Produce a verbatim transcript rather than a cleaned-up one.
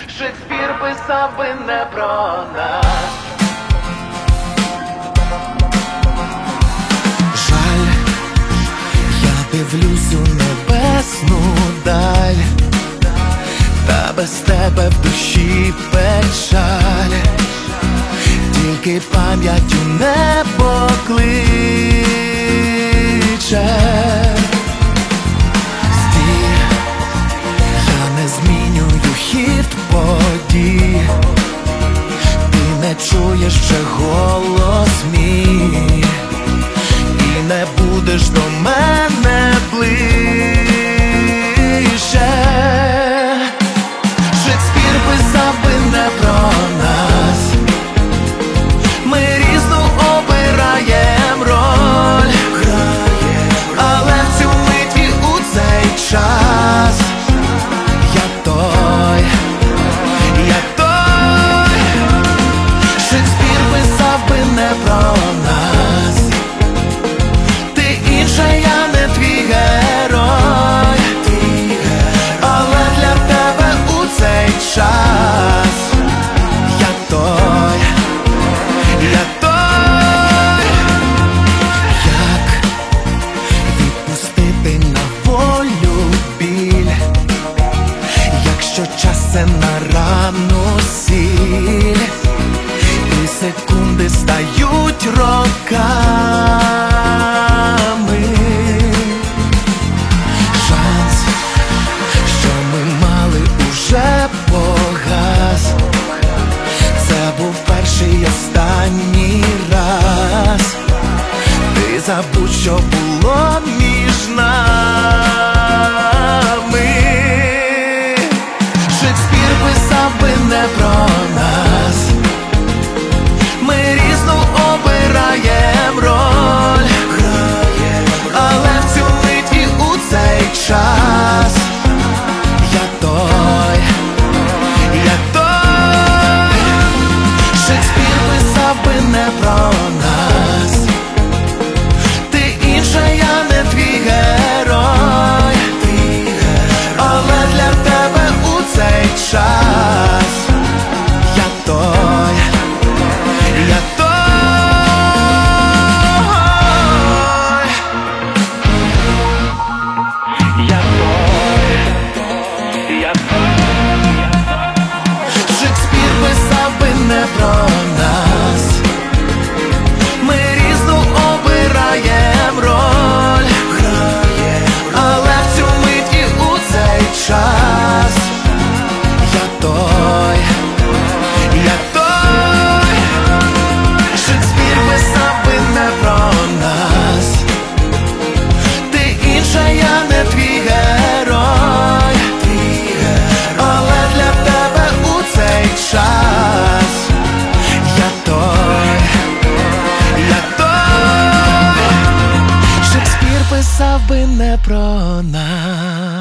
Шекспір писав би не про нас. Жаль, я дивлюсь у небесну даль, та без тебе в душі печаль, тільки пам'ять у небо кличе. Стій, я не змінюю хід подій, ти не чуєш вже голос мій, і не будеш до мене ближче. Шекспір писав би не про нас, ми різну обираєм роль, але в цю миті у цей час я той, я той. Шекспір писав би не про нас, ти інша, я не твій герой, але для тебе у цей час я той, я той. Як відпустити на волю біль, якщо час це на рану сіль, і секунди стають роками. Шанс, що ми мали, уже погас, це був перший і останній раз. Ти забудь, що було між нами. Шекспір писав би не про нас, ми різну обираєм роль, але в цю миті у цей час я той, я той. Шекспір писав би не про нас, ти інша, я не твій герой, але для тебе у цей час я той, я той. Я той, я той. Шекспір писав би не про нас, ми різну обираєм роль, але в цю миті у цей час я той, я той. Шекспір писав би не про нас, ти інша, я не твій герой, але для тебе у цей час я той, я той. Шекспір писав би не про нас.